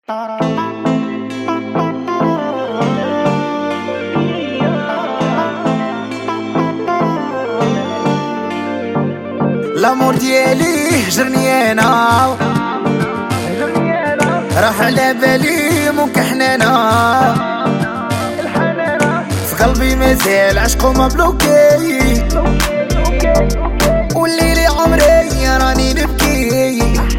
لامور ديالي هجرني انا راح على بالي ممكن حنانا في قلبي مازال عشقو مبلوكي والليلي عمري راني نبكي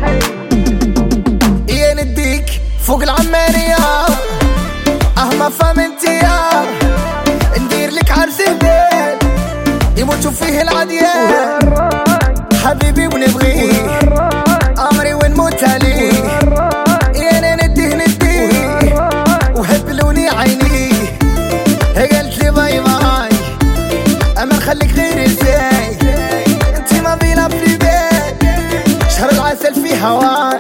يا نديك فوق العمارية ما فهمتيا ندير لك عرس هبال يموتوا فيه العديان حبيبي ونبغيه عمري ونموت عليه انا نديه وهبلوني عيني قالت لي باي باي اما نخليك غير ازاي انتي ما بينا في البيت شهر العسل في هواي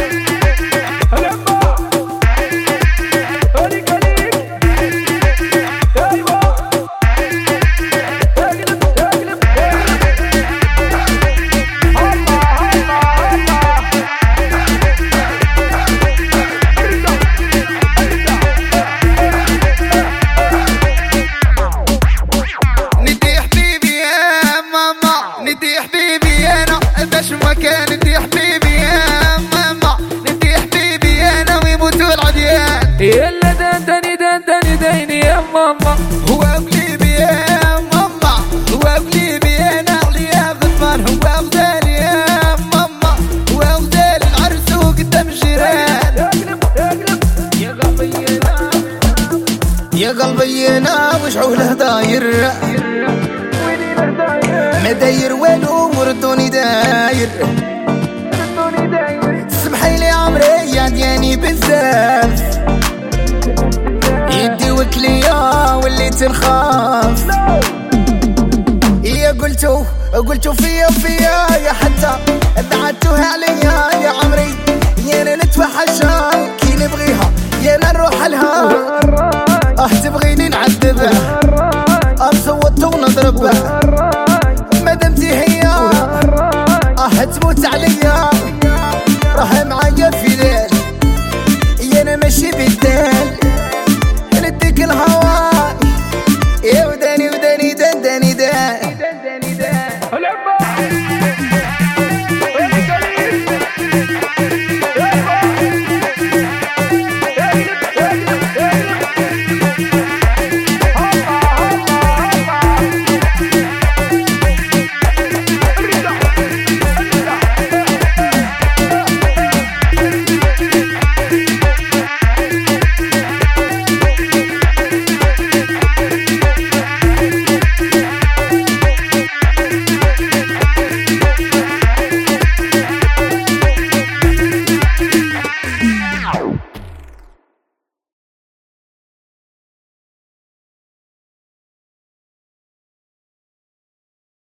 مكان ندي حبيبي يا ماما ندي حبيبي انا ويموتوا العديان يلا دندني ديني يا ماما هو قلبي يا ماما هو قلبي انا عليا غضبان هو غزال يا ماما هو غزال العرس وقدام الجيران يا قلبي انا وش عوله داير ما داير والو وردوني داير سمحيلي عمري يا دياني بزاف يدي وكليا وليت نخاف يا قلتو فيا يا حتى بعدتوها عليا يا عمري يا انا نتوحشها كي نبغيها يا انا نروح لها تبغيني نعذبها نصوت ونضربها مادامتي هي تموت عليا راه معايا في ليل